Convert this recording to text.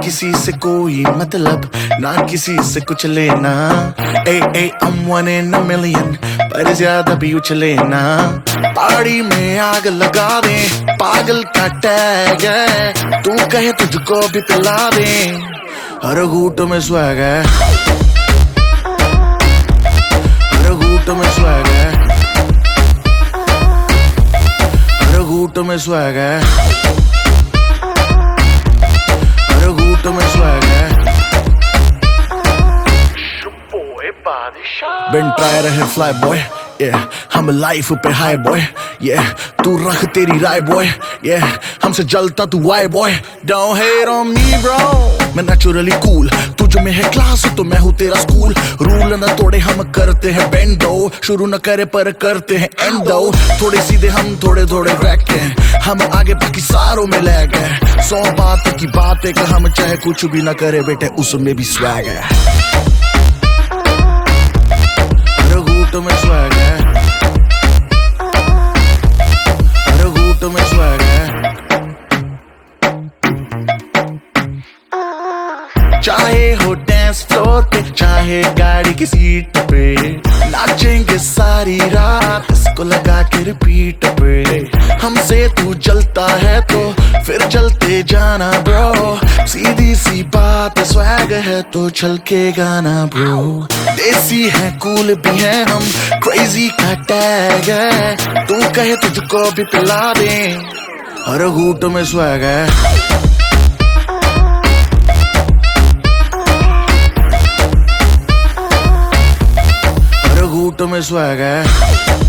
किसी से कोई मतलब, ना किसी से कुछ लेना। I'm one in a million, पर ज्यादा भी उछले ना। पहाड़ी में आग लगा दे, पागल का टैग है, तू कहे तुझको भी पिला दे, हर घूंट में स्वैग है, हर घूंट में स्वैग है, हर घूंट में स्वैग है, हर घूंट में स्वैग है। Been try रहे fly boy, yeah, हम लाइफ पे हाई बॉय, yeah, तू रख तेरी राय बॉय, yeah, हमसे जलता तू why boy, don't hate on me bro, मैं naturally cool, तुझ में है क्लास तो मैं हूँ तेरा स्कूल, रूल न तोड़े हम करते हैं बेंडो, शुरू न करे पर करते हैं एंडो, थोड़े सीधे हम थोड़े थोड़े क्रैक हैं, हम आगे बाकी सारों में लैग है, 100 बात की बात है कि हम चाहे कुछ भी न करे बेटे उसमें भी स्वैग है, हर घूंट में स्वैग है, हर घूंट में स्वैग है। चाहे हो डांस फ्लोर पे, चाहे गाड़ी की सीट पे, नाचेंगे सारी रात इसको लगा के रिपीट पे, हमसे तू जलता है तो फिर जलते जाना ब्रो, सीधी सी बात स्वैग है तो चल के गाना ब्रो, देसी है कूल भी है हम, क्रेजी का टैग है, तू कहे तुझको भी पिला दे, हर घूंट में स्वैग है, हर घूंट में स्वैग है।